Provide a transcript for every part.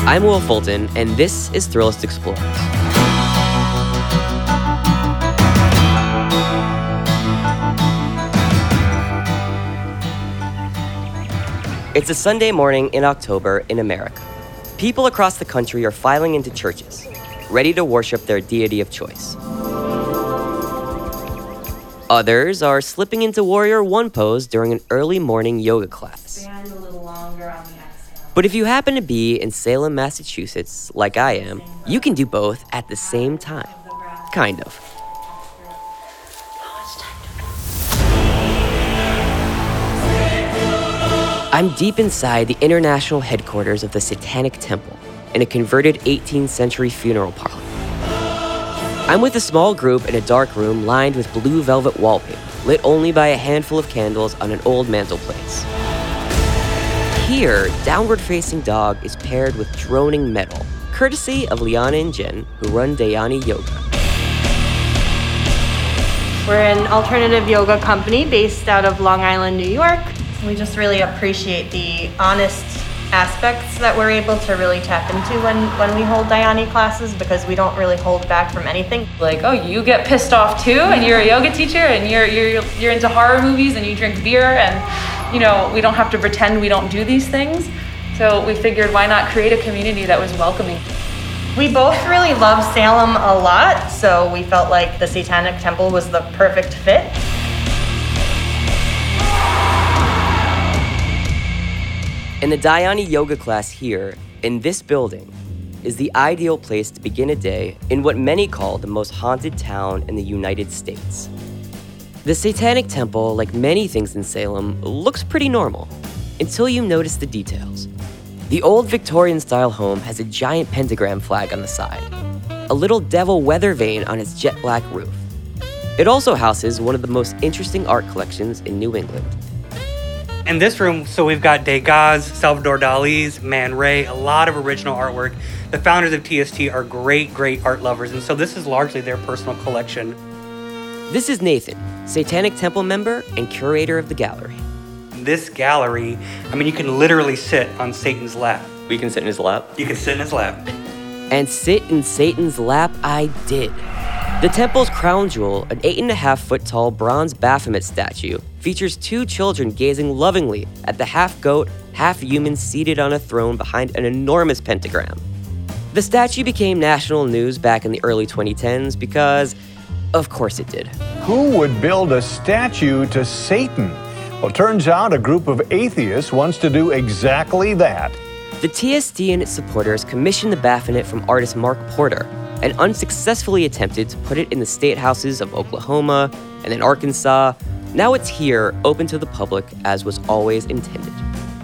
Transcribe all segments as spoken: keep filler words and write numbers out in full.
I'm Will Fulton, and this is Thrillist Explorers. It's a Sunday morning in October in America. People across the country are filing into churches, ready to worship their deity of choice. Others are slipping into Warrior One pose during an early morning yoga class. Stand a little longer on the exhale. But if you happen to be in Salem, Massachusetts, like I am, you can do both at the same time. Kind of. I'm deep inside the international headquarters of the Satanic Temple in a converted eighteenth century funeral parlor. I'm with a small group in a dark room lined with blue velvet wallpaper, lit only by a handful of candles on an old mantelpiece. Here, downward-facing dog is paired with droning metal, courtesy of Liana and Jen, who run Dhyani Yoga. We're an alternative yoga company based out of Long Island, New York. We just really appreciate the honest aspects that we're able to really tap into when, when we hold Dhyani classes, because we don't really hold back from anything. Like, oh, you get pissed off too, and you're a yoga teacher, and you're you're you're into horror movies, and you drink beer, and you know, we don't have to pretend we don't do these things. So we figured, why not create a community that was welcoming? We both really love Salem a lot, so we felt like the Satanic Temple was the perfect fit. And the Dhyani Yoga class here, in this building, is the ideal place to begin a day in what many call the most haunted town in the United States. The Satanic Temple, like many things in Salem, looks pretty normal, until you notice the details. The old Victorian-style home has a giant pentagram flag on the side, a little devil weather vane on its jet black roof. It also houses one of the most interesting art collections in New England. In this room, so we've got Degas, Salvador Dali's, Man Ray, a lot of original artwork. The founders of T S T are great, great art lovers, and so this is largely their personal collection. This is Nathan, Satanic Temple member and curator of the gallery. This gallery, I mean, you can literally sit on Satan's lap. We can sit in his lap. You can sit in his lap. And sit in Satan's lap I did. The temple's crown jewel, an eight and a half foot tall bronze Baphomet statue, features two children gazing lovingly at the half-goat, half-human seated on a throne behind an enormous pentagram. The statue became national news back in the early twenty tens because, of course it did. Who would build a statue to Satan? Well, turns out a group of atheists wants to do exactly that. The T S T and its supporters commissioned the Baphomet from artist Mark Porter and unsuccessfully attempted to put it in the state houses of Oklahoma and then Arkansas. Now it's here, open to the public, as was always intended.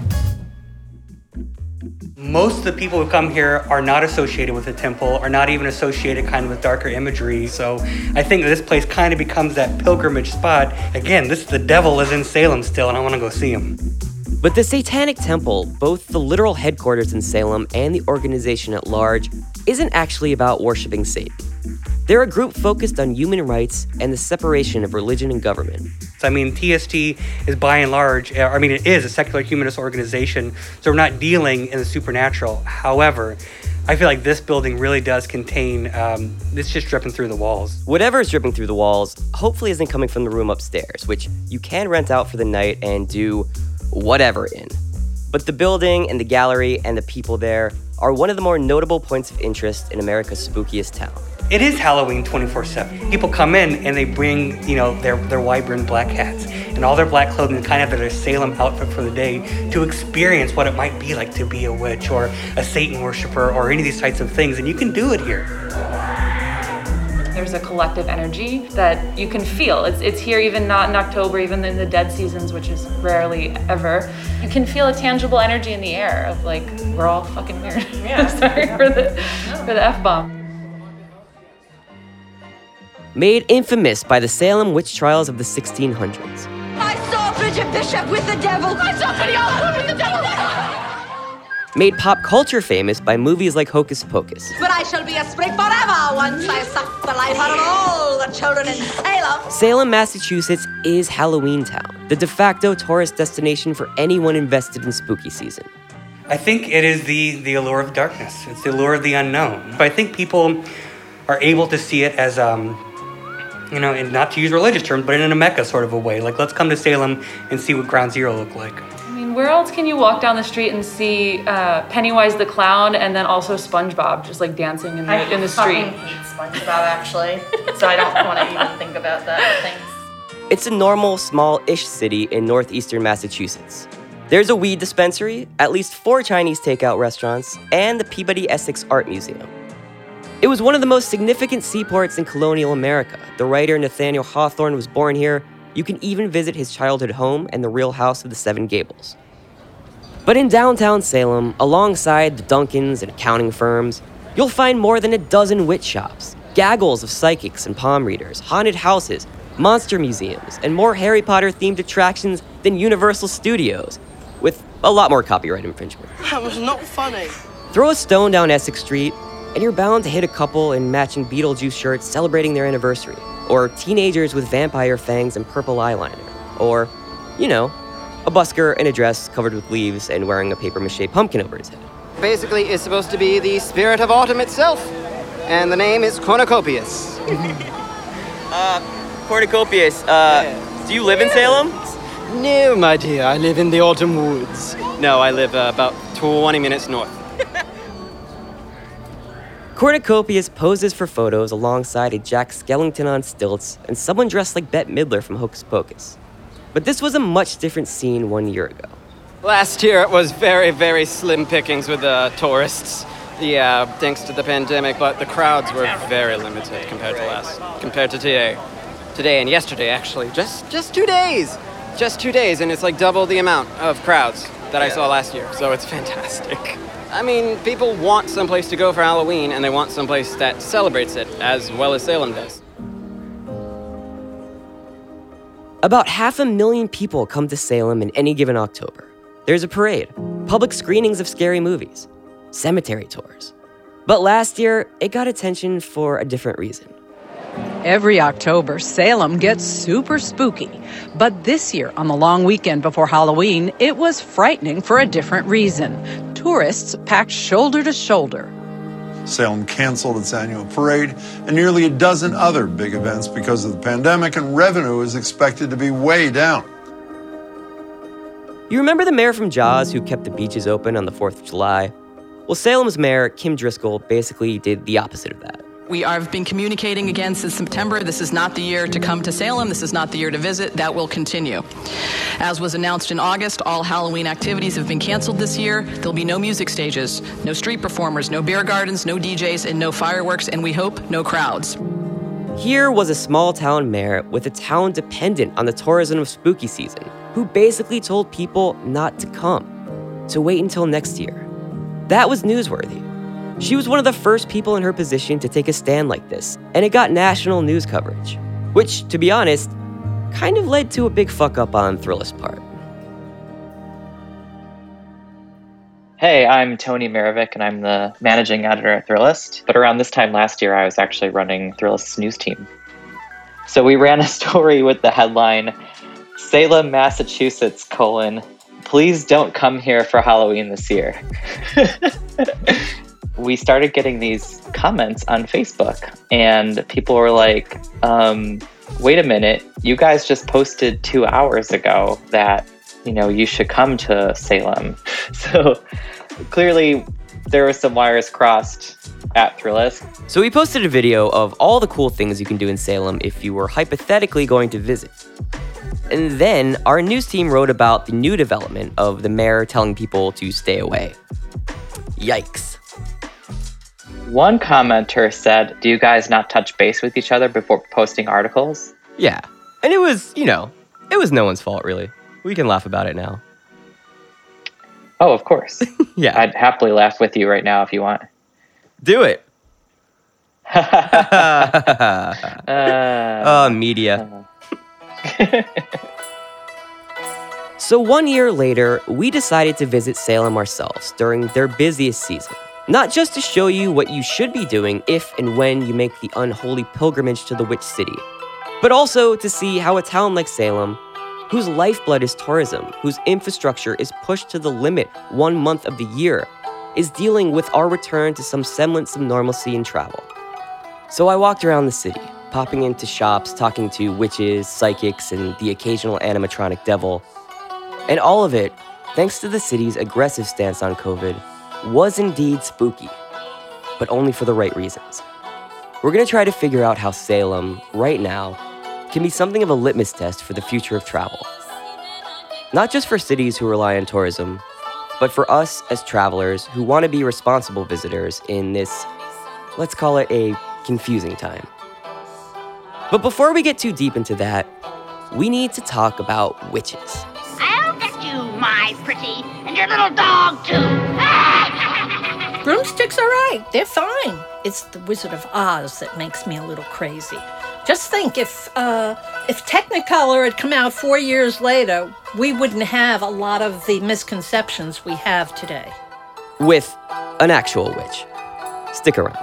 Most of the people who come here are not associated with the temple, are not even associated kind of with darker imagery. So I think this place kind of becomes that pilgrimage spot. Again, this the devil is in Salem still, and I want to go see him. But the Satanic Temple, both the literal headquarters in Salem and the organization at large, isn't actually about worshiping Satan. They're a group focused on human rights and the separation of religion and government. I mean, T S T is by and large, I mean, it is a secular humanist organization, so we're not dealing in the supernatural. However, I feel like this building really does contain, um, it's just dripping through the walls. Whatever is dripping through the walls hopefully isn't coming from the room upstairs, which you can rent out for the night and do whatever in. But the building and the gallery and the people there are one of the more notable points of interest in America's spookiest town. It is Halloween twenty-four seven. People come in and they bring, you know, their, their wide-brimmed black hats and all their black clothing and kind of their Salem outfit for the day to experience what it might be like to be a witch or a Satan worshiper or any of these types of things, and you can do it here. There's a collective energy that you can feel. It's it's here even not in October, even in the dead seasons, which is rarely ever. You can feel a tangible energy in the air of like, we're all fucking weird. Yeah. Sorry for the for the F-bomb. Made infamous by the Salem witch trials of the sixteen hundreds. I saw Bridget Bishop with the devil. I saw Viola with the devil. Made pop culture famous by movies like Hocus Pocus. But I shall be a sprig forever once I suck the life out of all the children in Salem. Salem, Massachusetts is Halloween Town, the de facto tourist destination for anyone invested in spooky season. I think it is the, the allure of darkness. It's the allure of the unknown. But I think people are able to see it as, um, you know, and not to use religious terms, but in a Mecca sort of a way. Like, let's come to Salem and see what Ground Zero looked like. I mean, where else can you walk down the street and see uh, Pennywise the Clown and then also SpongeBob just like dancing in the, I in the street? fucking hate SpongeBob, actually. So I don't want to even think about that. Thanks. It's a normal, small-ish city in northeastern Massachusetts. There's a weed dispensary, at least four Chinese takeout restaurants, and the Peabody Essex Art Museum. It was one of the most significant seaports in colonial America. The writer Nathaniel Hawthorne was born here. You can even visit his childhood home and the real house of the Seven Gables. But in downtown Salem, alongside the Duncans and accounting firms, you'll find more than a dozen witch shops, gaggles of psychics and palm readers, haunted houses, monster museums, and more Harry Potter-themed attractions than Universal Studios, with a lot more copyright infringement. That was not funny. Throw a stone down Essex Street, and you're bound to hit a couple in matching Beetlejuice shirts celebrating their anniversary, or teenagers with vampire fangs and purple eyeliner, or, you know, a busker in a dress covered with leaves and wearing a papier-mâché pumpkin over his head. Basically, it's supposed to be the spirit of autumn itself, and the name is Cornucopius. uh, Cornucopius, uh, yeah. Do you live in Salem? No, my dear, I live in the autumn woods. No, I live uh, about twenty minutes north. Cornucopius poses for photos alongside a Jack Skellington on stilts and someone dressed like Bette Midler from Hocus Pocus. But this was a much different scene one year ago. Last year it was very, very slim pickings with the uh, tourists. Yeah, thanks to the pandemic, but the crowds were very limited compared to last, compared to today. Today and yesterday, actually. Just, just two days. Just two days, and it's like double the amount of crowds that I saw last year, so it's fantastic. I mean, people want someplace to go for Halloween, and they want someplace that celebrates it as well as Salem does. About half a million people come to Salem in any given October. There's a parade, public screenings of scary movies, cemetery tours. But last year, it got attention for a different reason. Every October, Salem gets super spooky. But this year, on the long weekend before Halloween, it was frightening for a different reason. Tourists packed shoulder to shoulder. Salem canceled its annual parade and nearly a dozen other big events because of the pandemic, and revenue is expected to be way down. You remember the mayor from Jaws who kept the beaches open on the fourth of July? Well, Salem's mayor, Kim Driscoll, basically did the opposite of that. We have been communicating again since September. This is not the year to come to Salem. This is not the year to visit. That will continue. As was announced in August, all Halloween activities have been canceled this year. There'll be no music stages, no street performers, no beer gardens, no D Js, and no fireworks, and we hope no crowds. Here was a small-town mayor with a town dependent on the tourism of spooky season, who basically told people not to come, to wait until next year. That was newsworthy. She was one of the first people in her position to take a stand like this, and it got national news coverage, which, to be honest, kind of led to a big fuck-up on Thrillist's part. Hey, I'm Tony Marovic, and I'm the managing editor at Thrillist. But around this time last year, I was actually running Thrillist's news team. So we ran a story with the headline, Salem, Massachusetts, colon, please don't come here for Halloween this year. We started getting these comments on Facebook, and people were like, um, wait a minute, you guys just posted two hours ago that, you know, you should come to Salem. So clearly there were some wires crossed at Thrillist. So we posted a video of all the cool things you can do in Salem if you were hypothetically going to visit. And then our news team wrote about the new development of the mayor telling people to stay away. Yikes. One commenter said, do you guys not touch base with each other before posting articles? Yeah. And it was, you know, it was no one's fault, really. We can laugh about it now. Oh, of course. Yeah. I'd happily laugh with you right now if you want. Do it. uh, oh, media. So one year later, we decided to visit Salem ourselves during their busiest season. Not just to show you what you should be doing if and when you make the unholy pilgrimage to the Witch City, but also to see how a town like Salem whose lifeblood is tourism, whose infrastructure is pushed to the limit one month of the year, is dealing with our return to some semblance of normalcy in travel. So I walked around the city, popping into shops, talking to witches, psychics, and the occasional animatronic devil. And all of it, thanks to the city's aggressive stance on COVID, was indeed spooky, but only for the right reasons. We're gonna try to figure out how Salem, right now, can be something of a litmus test for the future of travel. Not just for cities who rely on tourism, but for us as travelers who want to be responsible visitors in this, let's call it a confusing time. But before we get too deep into that, we need to talk about witches. I'll get you, my pretty, and your little dog, too. Broomsticks are right. They're fine. It's the Wizard of Oz that makes me a little crazy. Just think, if uh, if Technicolor had come out four years later, we wouldn't have a lot of the misconceptions we have today. With an actual witch. Stick around.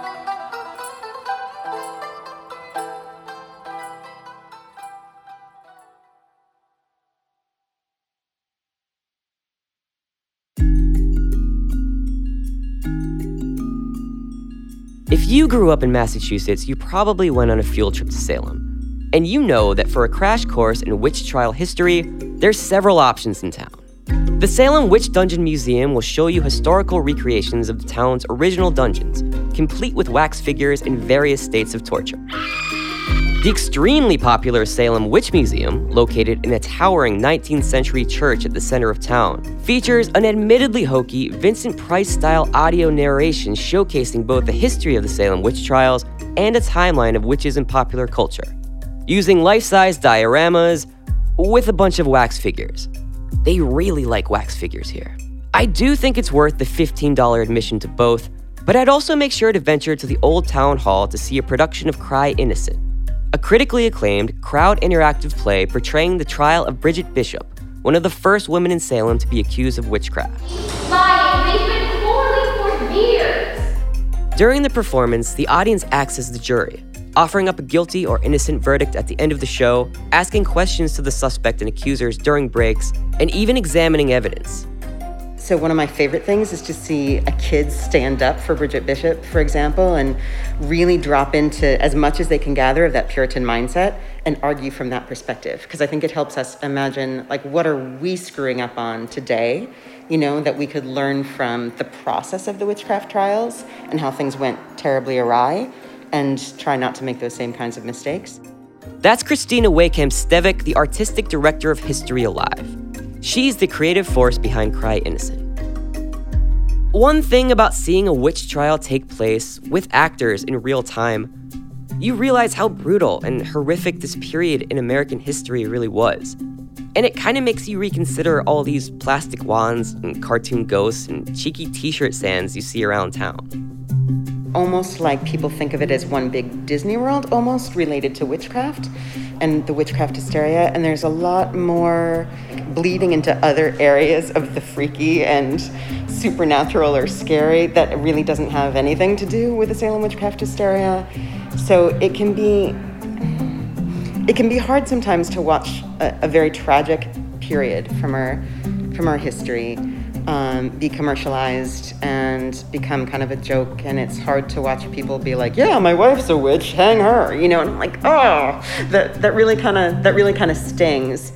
If you grew up in Massachusetts, you probably went on a field trip to Salem. And you know that for a crash course in witch trial history, there's several options in town. The Salem Witch Dungeon Museum will show you historical recreations of the town's original dungeons, complete with wax figures in various states of torture. The extremely popular Salem Witch Museum, located in a towering nineteenth century church at the center of town, features an admittedly hokey Vincent Price-style audio narration showcasing both the history of the Salem witch trials and a timeline of witches in popular culture, using life-size dioramas with a bunch of wax figures. They really like wax figures here. I do think it's worth the fifteen dollars admission to both, but I'd also make sure to venture to the Old Town Hall to see a production of Cry Innocent, a critically acclaimed, crowd interactive play portraying the trial of Bridget Bishop, one of the first women in Salem to be accused of witchcraft. Lying, they've been poorly for years. During the performance, the audience acts as the jury, offering up a guilty or innocent verdict at the end of the show, asking questions to the suspect and accusers during breaks, and even examining evidence. So one of my favorite things is to see a kid stand up for Bridget Bishop, for example, and really drop into as much as they can gather of that Puritan mindset and argue from that perspective. Because I think it helps us imagine, like, what are we screwing up on today, you know, that we could learn from the process of the witchcraft trials and how things went terribly awry, and try not to make those same kinds of mistakes. That's Christina Wakeham-Stevick, the artistic director of History Alive. She's the creative force behind Cry Innocent. One thing about seeing a witch trial take place with actors in real time, you realize how brutal and horrific this period in American history really was. And it kind of makes you reconsider all these plastic wands and cartoon ghosts and cheeky t-shirt stands you see around town. Almost like people think of it as one big Disney World, almost related to witchcraft and the witchcraft hysteria. And there's a lot more bleeding into other areas of the freaky and supernatural or scary that really doesn't have anything to do with the Salem witchcraft hysteria. So it can be, it can be hard sometimes to watch a, a very tragic period from our, from our history Um, be commercialized and become kind of a joke, and it's hard to watch people be like, yeah, my wife's a witch, hang her, you know, and I'm like, oh, that that really kind of that really kind of stings.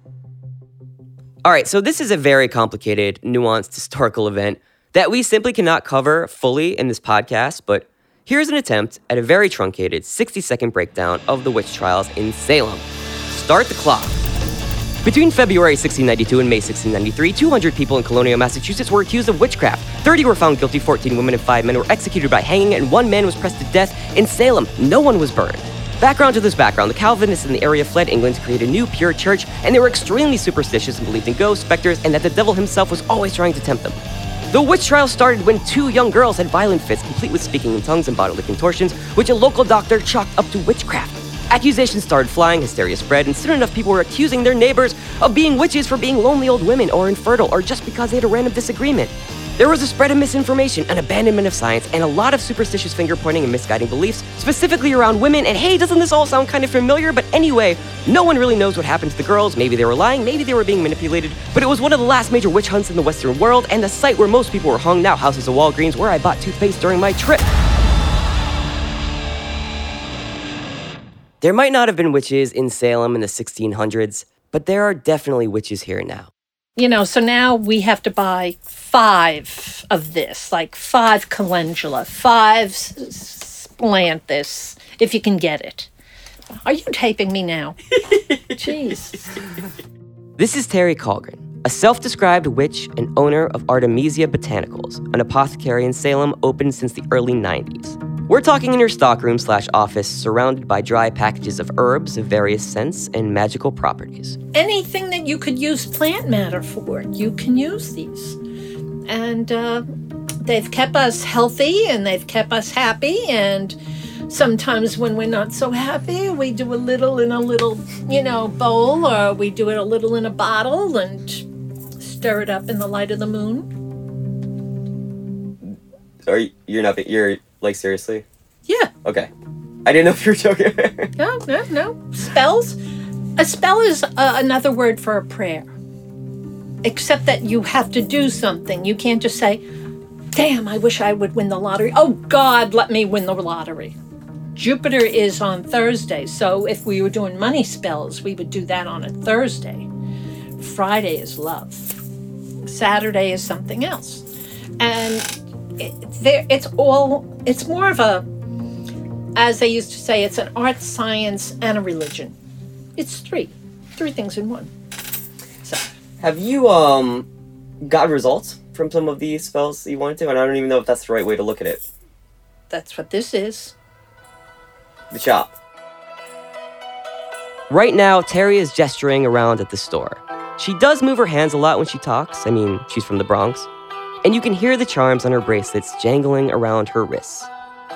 All right, so this is a very complicated, nuanced historical event that we simply cannot cover fully in this podcast, but here's an attempt at a very truncated sixty-second breakdown of the witch trials in Salem. Start the clock. Between February sixteen ninety-two and May sixteen ninety-three, two hundred people in Colonial, Massachusetts were accused of witchcraft. thirty were found guilty, fourteen women and five men were executed by hanging, and one man was pressed to death. In Salem, no one was burned. Background to this background, the Calvinists in the area fled England to create a new pure church, and they were extremely superstitious and believed in ghosts, specters, and that the devil himself was always trying to tempt them. The witch trial started when two young girls had violent fits, complete with speaking in tongues and bodily contortions, which a local doctor chalked up to witchcraft. Accusations started flying, hysteria spread, and soon enough people were accusing their neighbors of being witches for being lonely old women or infertile or just because they had a random disagreement. There was a spread of misinformation, an abandonment of science, and a lot of superstitious finger-pointing and misguiding beliefs, specifically around women. And hey, doesn't this all sound kind of familiar? But anyway, no one really knows what happened to the girls. Maybe they were lying, maybe they were being manipulated. But it was one of the last major witch hunts in the Western world, and the site where most people were hung now houses a Walgreens where I bought toothpaste during my trip. There might not have been witches in Salem in the sixteen hundreds, but there are definitely witches here now. You know, so now we have to buy five of this, like five calendula, five splanthus, if you can get it. Are you taping me now? Jeez. This is Terry Colgren, a self-described witch and owner of Artemisia Botanicals, an apothecary in Salem opened since the early nineties. We're talking in her stockroom slash office, surrounded by dry packages of herbs of various scents and magical properties. Anything that you could use plant matter for, you can use these. And uh, they've kept us healthy and they've kept us happy. And sometimes when we're not so happy, we do a little in a little, you know, bowl, or we do it a little in a bottle and stir it up in the light of the moon. Are you, you're not, you're like seriously? Yeah. Okay. I didn't know if you were joking. No, no, no. Spells? A spell is uh, another word for a prayer. Except that you have to do something. You can't just say, damn, I wish I would win the lottery. Oh, God, let me win the lottery. Jupiter is on Thursday, so if we were doing money spells, we would do that on a Thursday. Friday is love. Saturday is something else. And it, there, it's all, it's more of a, as they used to say, it's an art, science, and a religion. It's three. Three things in one. So. Have you um got results from some of these spells that you wanted to? And I don't even know if that's the right way to look at it. That's what this is. The shop. Right now, Terry is gesturing around at the store. She does move her hands a lot when she talks. I mean, she's from the Bronx. And you can hear the charms on her bracelets jangling around her wrists.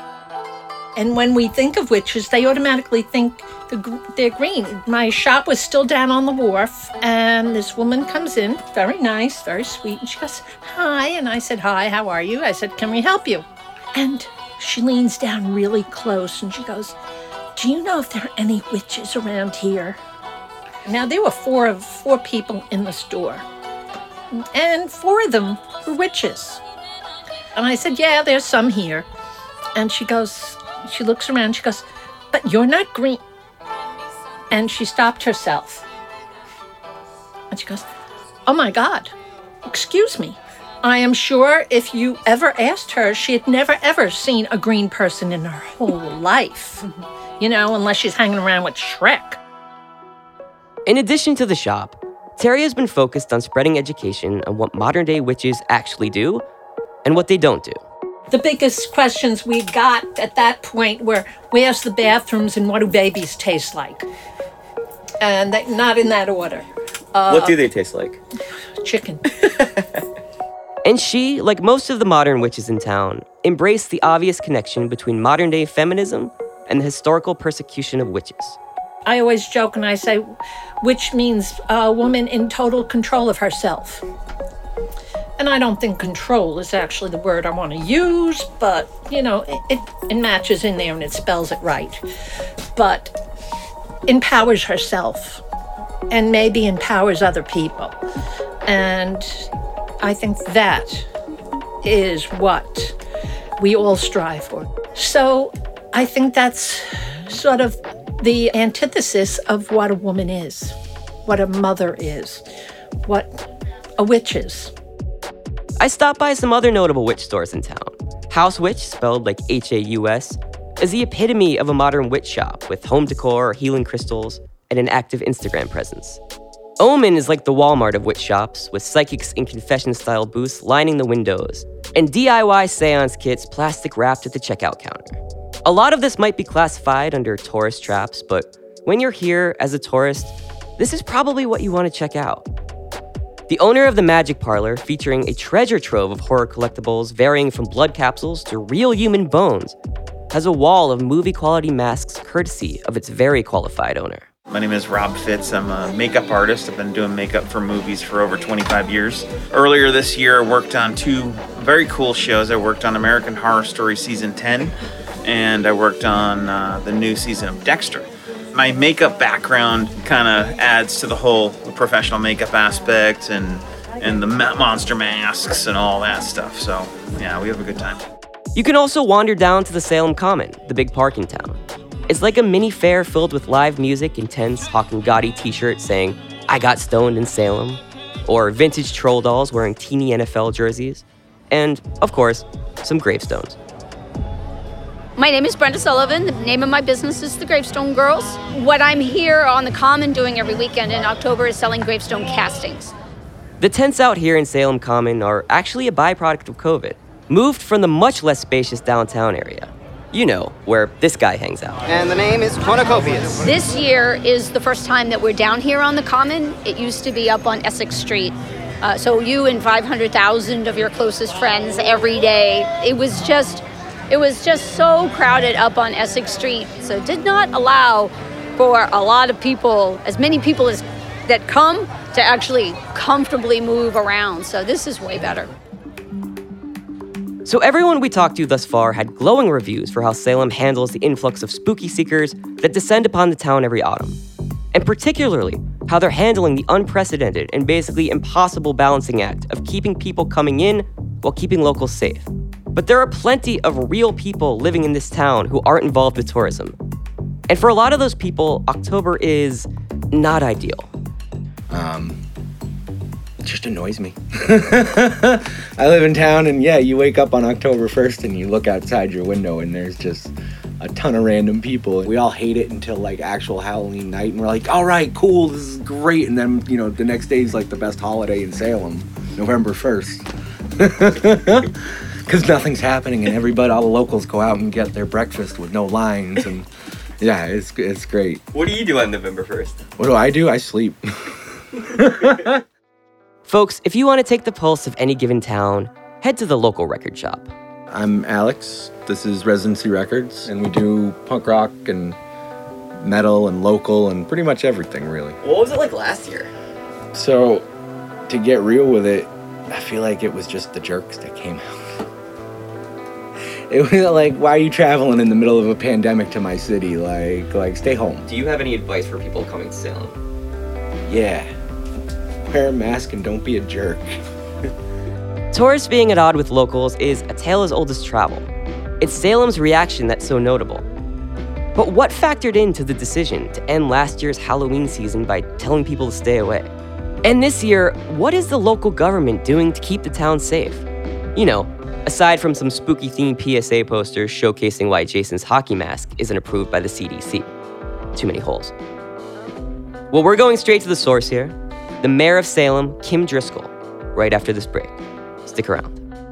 And when we think of witches, they automatically think they're green. My shop was still down on the wharf, and this woman comes in, very nice, very sweet, and she goes, hi. And I said, hi, how are you? I said, can we help you? And she leans down really close, and she goes, do you know if there are any witches around here? Now, there were four of four people in the store, and four of them were witches. And I said, yeah, there's some here. And she goes, she looks around, she goes, but you're not green. And she stopped herself. And she goes, oh my God, excuse me. I am sure if you ever asked her, she had never ever seen a green person in her whole life. You know, unless she's hanging around with Shrek. In addition to the shop, Terry has been focused on spreading education on what modern-day witches actually do and what they don't do. The biggest questions we got at that point were, where's the bathrooms and what do babies taste like? And they, not in that order. Uh, what do they taste like? Chicken. And she, like most of the modern witches in town, embraced the obvious connection between modern-day feminism and the historical persecution of witches. I always joke and I say, witch means a woman in total control of herself. And I don't think control is actually the word I want to use, but, you know, it, it, it matches in there and it spells it right. But empowers herself and maybe empowers other people. And I think that is what we all strive for. So I think that's sort of the antithesis of what a woman is, what a mother is, what a witch is. I stopped by some other notable witch stores in town. House Witch, spelled like H A U S, is the epitome of a modern witch shop with home decor, healing crystals, and an active Instagram presence. Omen is like the Walmart of witch shops, with psychics in confession-style booths lining the windows, and D I Y seance kits plastic wrapped at the checkout counter. A lot of this might be classified under tourist traps, but when you're here as a tourist, this is probably what you want to check out. The owner of the Magic Parlor, featuring a treasure trove of horror collectibles varying from blood capsules to real human bones, has a wall of movie-quality masks courtesy of its very qualified owner. My name is Rob Fitz. I'm a makeup artist. I've been doing makeup for movies for over twenty-five years. Earlier this year, I worked on two very cool shows. I worked on American Horror Story Season ten, and I worked on uh, the new season of Dexter. My makeup background kind of adds to the whole professional makeup aspect and, and the monster masks and all that stuff. So, yeah, we have a good time. You can also wander down to the Salem Common, the big park in town. It's like a mini fair filled with live music and tents hawking gaudy t-shirts saying, "I got stoned in Salem," or vintage troll dolls wearing teeny N F L jerseys, and, of course, some gravestones. My name is Brenda Sullivan. The name of my business is the Gravestone Girls. What I'm here on the Common doing every weekend in October is selling gravestone castings. The tents out here in Salem Common are actually a byproduct of COVID, moved from the much less spacious downtown area. You know, where this guy hangs out. And the name is Cornucopias. This year is the first time that we're down here on the Common. It used to be up on Essex Street. Uh, so you and five hundred thousand of your closest friends every day. It was just, it was just so crowded up on Essex Street. So it did not allow for a lot of people, as many people as that come, to actually comfortably move around. So this is way better. So everyone we talked to thus far had glowing reviews for how Salem handles the influx of spooky seekers that descend upon the town every autumn. And particularly, how they're handling the unprecedented and basically impossible balancing act of keeping people coming in while keeping locals safe. But there are plenty of real people living in this town who aren't involved with tourism. And for a lot of those people, October is not ideal. Um... It just annoys me. I live in town, and yeah, you wake up on October first and you look outside your window and there's just a ton of random people. We all hate it until like actual Halloween night, and we're like, all right, cool, this is great. And then, you know, the next day is like the best holiday in Salem, November first. Because nothing's happening, and everybody, all the locals go out and get their breakfast with no lines, and yeah, it's it's great. What do you do on November first? What do I do? I sleep. Folks, if you want to take the pulse of any given town, head to the local record shop. I'm Alex. This is Residency Records, and we do punk rock and metal and local and pretty much everything, really. What was it like last year? So, to get real with it, I feel like it was just the Jerks that came out. It was like, why are you traveling in the middle of a pandemic to my city? Like, like, stay home. Do you have any advice for people coming to Salem? Yeah. Wear a mask and don't be a jerk. Tourists being at odd with locals is a tale as old as travel. It's Salem's reaction that's so notable. But what factored into the decision to end last year's Halloween season by telling people to stay away? And this year, what is the local government doing to keep the town safe? You know, aside from some spooky-themed P S A posters showcasing why Jason's hockey mask isn't approved by the C D C. Too many holes. Well, we're going straight to the source here. The mayor of Salem, Kim Driscoll, right after this break. Stick around.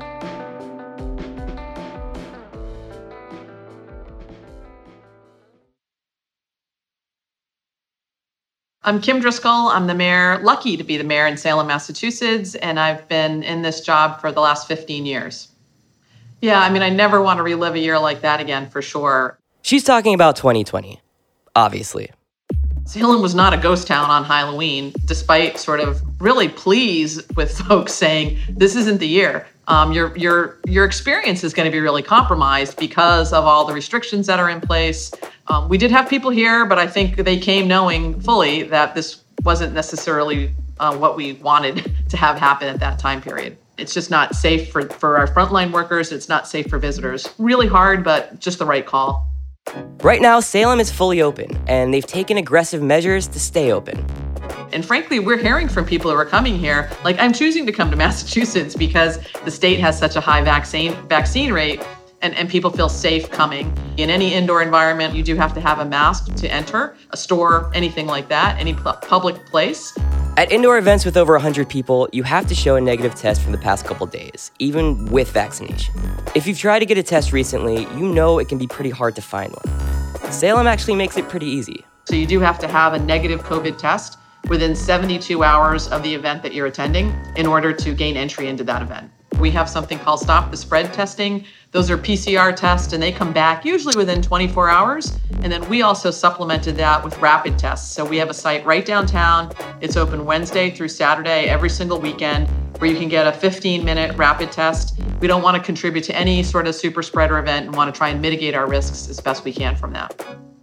I'm Kim Driscoll. I'm the mayor, lucky to be the mayor in Salem, Massachusetts, and I've been in this job for the last fifteen years. Yeah, I mean, I never want to relive a year like that again, for sure. She's talking about twenty twenty, obviously. Salem was not a ghost town on Halloween, despite sort of really pleased with folks saying, this isn't the year. Um, your, your, your experience is going to be really compromised because of all the restrictions that are in place. Um, we did have people here, but I think they came knowing fully that this wasn't necessarily uh, what we wanted to have happen at that time period. It's just not safe for, for our frontline workers. It's not safe for visitors. Really hard, but just the right call. Right now, Salem is fully open, and they've taken aggressive measures to stay open. And frankly, we're hearing from people who are coming here, like, I'm choosing to come to Massachusetts because the state has such a high vaccine vaccine rate, and, and people feel safe coming. In any indoor environment, you do have to have a mask to enter, a store, anything like that, any pu- public place. At indoor events with over one hundred people, you have to show a negative test from the past couple days, even with vaccination. If you've tried to get a test recently, you know it can be pretty hard to find one. Salem actually makes it pretty easy. So you do have to have a negative COVID test within seventy-two hours of the event that you're attending in order to gain entry into that event. We have something called Stop the Spread testing. Those are P C R tests, and they come back usually within twenty-four hours. And then we also supplemented that with rapid tests. So we have a site right downtown. It's open Wednesday through Saturday, every single weekend, where you can get a fifteen minute rapid test. We don't want to contribute to any sort of super spreader event and want to try and mitigate our risks as best we can from that.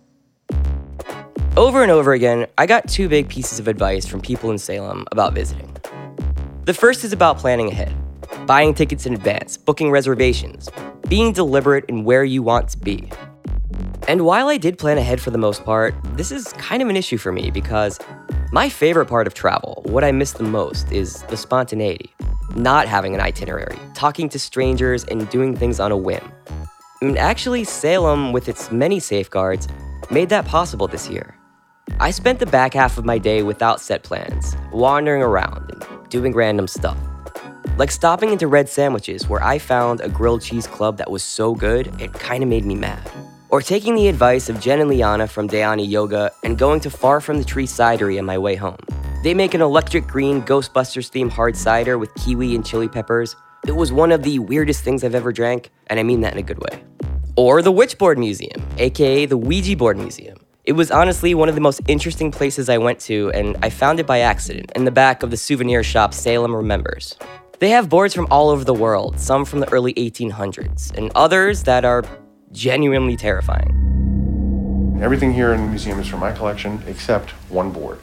Over and over again, I got two big pieces of advice from people in Salem about visiting. The first is about planning ahead, buying tickets in advance, booking reservations, being deliberate in where you want to be. And while I did plan ahead for the most part, this is kind of an issue for me because my favorite part of travel, what I miss the most, is the spontaneity. Not having an itinerary, talking to strangers, and doing things on a whim. And actually, Salem, with its many safeguards, made that possible this year. I spent the back half of my day without set plans, wandering around and doing random stuff. Like stopping into Red Sandwiches, where I found a grilled cheese club that was so good, it kind of made me mad. Or taking the advice of Jen and Liana from Dhyani Yoga and going to Far From the Tree Cidery on my way home. They make an electric green Ghostbusters-themed hard cider with kiwi and chili peppers. It was one of the weirdest things I've ever drank, and I mean that in a good way. Or the Witchboard Museum, aka the Ouija Board Museum. It was honestly one of the most interesting places I went to, and I found it by accident in the back of the souvenir shop Salem Remembers. They have boards from all over the world, some from the early eighteen hundreds, and others that are genuinely terrifying. Everything here in the museum is from my collection except one board.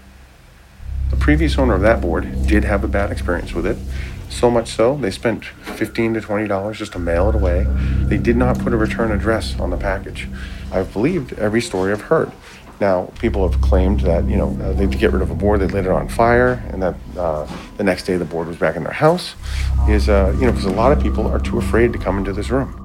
The previous owner of that board did have a bad experience with it. So much so, they spent fifteen to twenty dollars just to mail it away. They did not put a return address on the package. I've believed every story I've heard. Now, people have claimed that, you know, uh, they'd get rid of a board, they lit it on fire, and that uh, the next day the board was back in their house. Is, uh, you know, because a lot of people are too afraid to come into this room.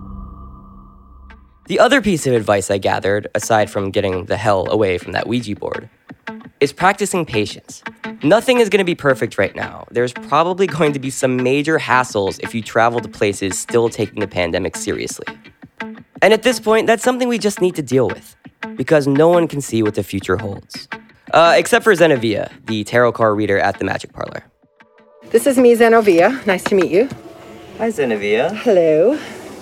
The other piece of advice I gathered, aside from getting the hell away from that Ouija board, is practicing patience. Nothing is going to be perfect right now. There's probably going to be some major hassles if you travel to places still taking the pandemic seriously. And at this point, that's something we just need to deal with, because no one can see what the future holds. Uh, except for Zenovia, the tarot card reader at the Magic Parlor. This is me, Zenovia. Nice to meet you. Hi, Zenovia. Hello.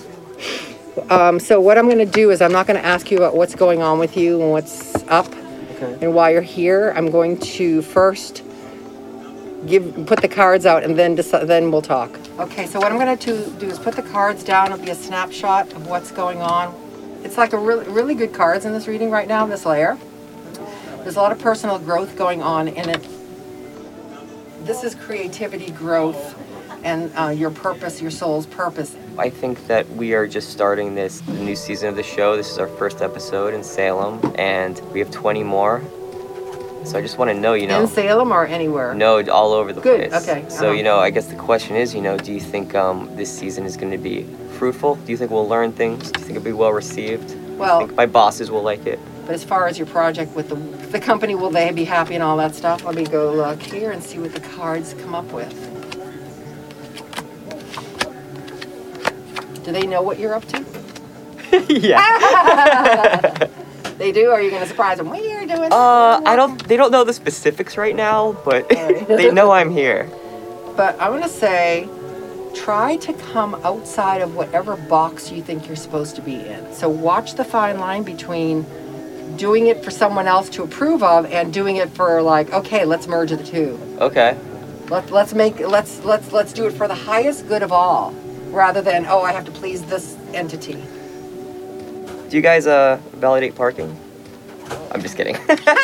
Um, so what I'm going to do is I'm not going to ask you about what's going on with you and what's up okay. and why you're here. I'm going to first give put the cards out and then decide, then we'll talk. Okay, so what I'm going to do is put the cards down. It'll be a snapshot of what's going on. It's like a really, really good cards in this reading right now, this layer. There's a lot of personal growth going on in it. This is creativity, growth, and uh, your purpose, your soul's purpose. I think that we are just starting this new season of the show. This is our first episode in Salem, and we have twenty more. So I just want to know, you know... In Salem or anywhere? No, all over the Good, place. okay. So, uh-huh. you know, I guess the question is, you know, do you think um, this season is going to be fruitful? Do you think we'll learn things? Do you think it'll be well received? Well... Do you think my bosses will like it? But as far as your project with the, the company, will they be happy and all that stuff? Let me go look here and see what the cards come up with. Do they know what you're up to? Yeah. They do? Or are you going to surprise them? What are you doing? Uh, I don't, they don't know the specifics right now, but right. They know I'm here. But I'm going to say, try to come outside of whatever box you think you're supposed to be in. So watch the fine line between doing it for someone else to approve of and doing it for like, okay, let's merge the two. Okay. Let, let's make, let's, let's, let's do it for the highest good of all, rather than, oh, I have to please this entity. Do you guys uh, validate parking? I'm just kidding.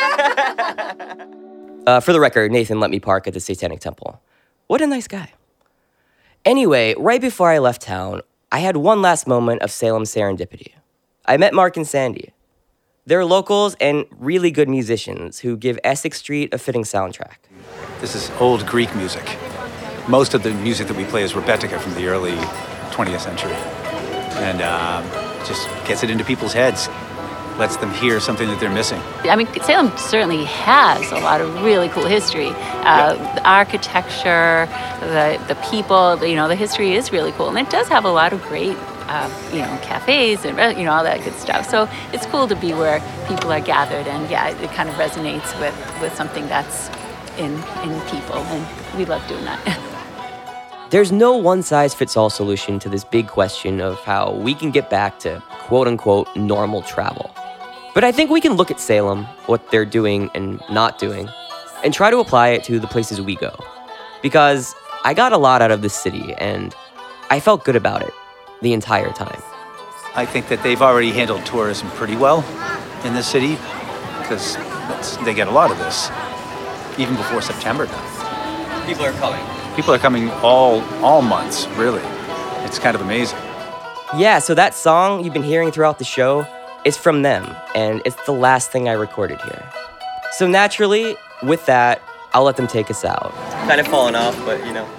uh, for the record, Nathan let me park at the Satanic Temple. What a nice guy. Anyway, right before I left town, I had one last moment of Salem serendipity. I met Mark and Sandy. They're locals and really good musicians who give Essex Street a fitting soundtrack. This is old Greek music. Most of the music that we play is Rebetica from the early twentieth century. And um, just gets it into people's heads, lets them hear something that they're missing. I mean, Salem certainly has a lot of really cool history. Uh, yeah. The architecture, the the people, you know, the history is really cool. And it does have a lot of great, uh, you know, cafes and, you know, all that good stuff. So it's cool to be where people are gathered. And yeah, it kind of resonates with, with something that's in, in people. And we love doing that. There's no one-size-fits-all solution to this big question of how we can get back to quote-unquote normal travel. But I think we can look at Salem, what they're doing and not doing, and try to apply it to the places we go. Because I got a lot out of this city, and I felt good about it the entire time. I think that they've already handled tourism pretty well in this city, because they get a lot of this, even before September does. People are coming. People are coming all all months, really. It's kind of amazing. Yeah, so that song you've been hearing throughout the show is from them, and it's the last thing I recorded here. So naturally, with that, I'll let them take us out. Kind of falling off, but you know.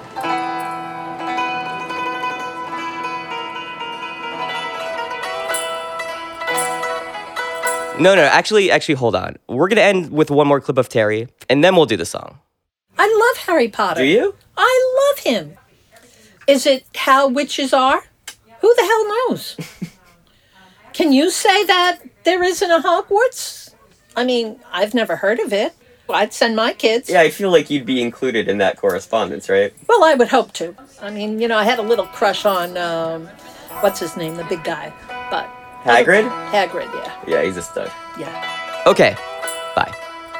No, no, actually, actually, hold on. We're gonna end with one more clip of Terry, and then we'll do the song. I love Harry Potter. Do you? I love him. Is it how witches are? Who the hell knows? Can you say that there isn't a Hogwarts? I mean, I've never heard of it. I'd send my kids. Yeah, I feel like you'd be included in that correspondence, right? Well, I would hope to. I mean, you know, I had a little crush on, um, what's his name, the big guy. But Hagrid? Hagrid, yeah. Yeah, he's a stud. Yeah. Okay, bye.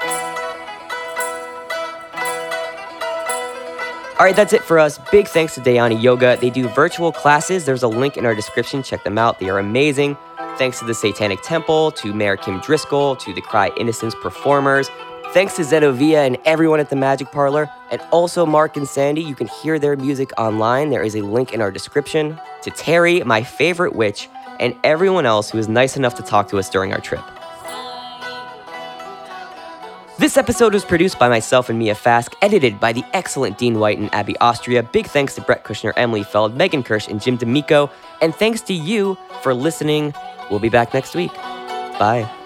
All right, that's it for us. Big thanks to Dhyani Yoga. They do virtual classes. There's a link in our description. Check them out. They are amazing. Thanks to the Satanic Temple, to Mayor Kim Driscoll, to the Cry Innocence performers. Thanks to Zenovia and everyone at the Magic Parlor. And also Mark and Sandy. You can hear their music online. There is a link in our description. To Terry, my favorite witch, and everyone else who was nice enough to talk to us during our trip. This episode was produced by myself and Mia Fask, edited by the excellent Dean White and Abby Austria. Big thanks to Brett Kushner, Emily Feld, Megan Kirsch, and Jim D'Amico. And thanks to you for listening. We'll be back next week. Bye.